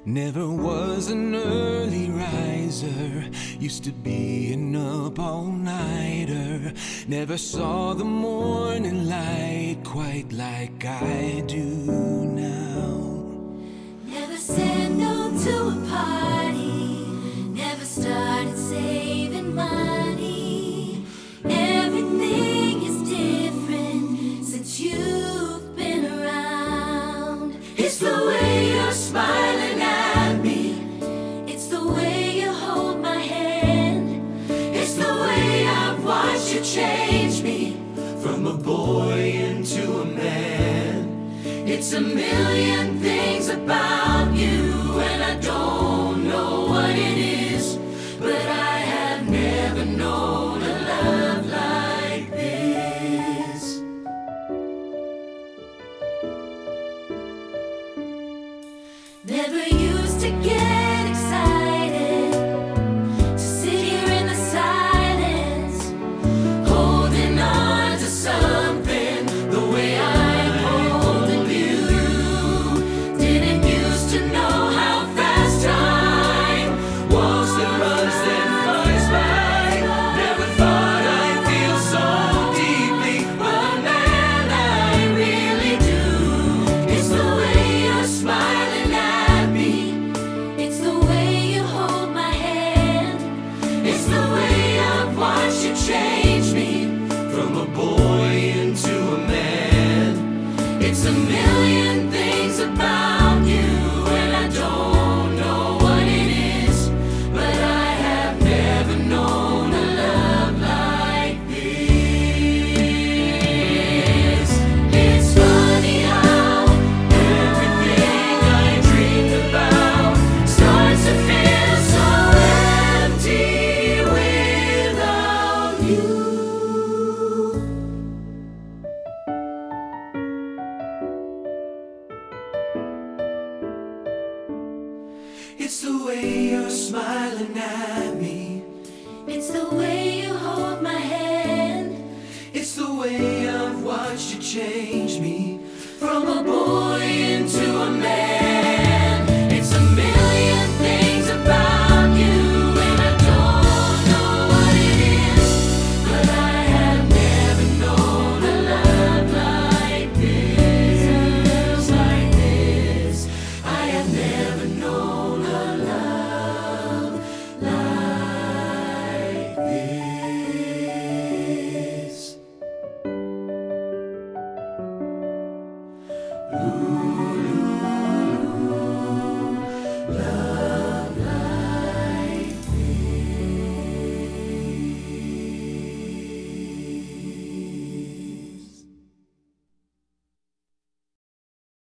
Never was an early riser, used to be an up all-nighter. Never saw the morning light quite like I do now. Never said no to a party, never started saving money. Everything is different since you've been around. It's the way you're smiling at me, it's the way you hold my hand, it's the way I've watched you change me from a boy into a man. It's a million things about you, and I don't know what it is, but I have never known a love like this. Never used to get excited to sit here in the silence, holding on to something the way I'm holding you. Didn't used to know how fast time walks that runs then flies by. Never thought I'd feel so deeply, but man, I really do. It's the way you're smiling at me, it's the way you hold my hand, it's the way I've watched you change me from a boy into a man. It's a million things about you, and I don't know what it is, but I have never known a love like this. It's funny how everything I dreamed about starts to feel so empty without you. It's the way you're smiling at me, It's the way you hold my hand, it's the way I've watched you change me from a boy